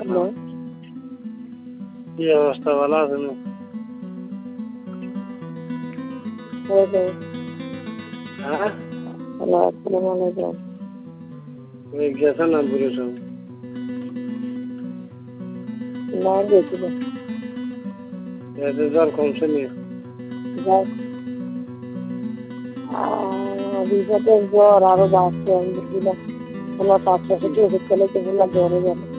Hello, কি অবস্থা, ভালো আছেন? হ্যালো, হ্যাঁ, হ্যালো, আসসালামু আলাইকুম। তুমি গেছেন না পুরুষ? না গেছিল, এতে জ্বর কমছে নি? যাক রিপোর্টের জ্বর আরো বাড়ছে, আমি বুঝলাম ওনার 5-6 ওষুধ খেলে তো বললাম জ্বরে গেল।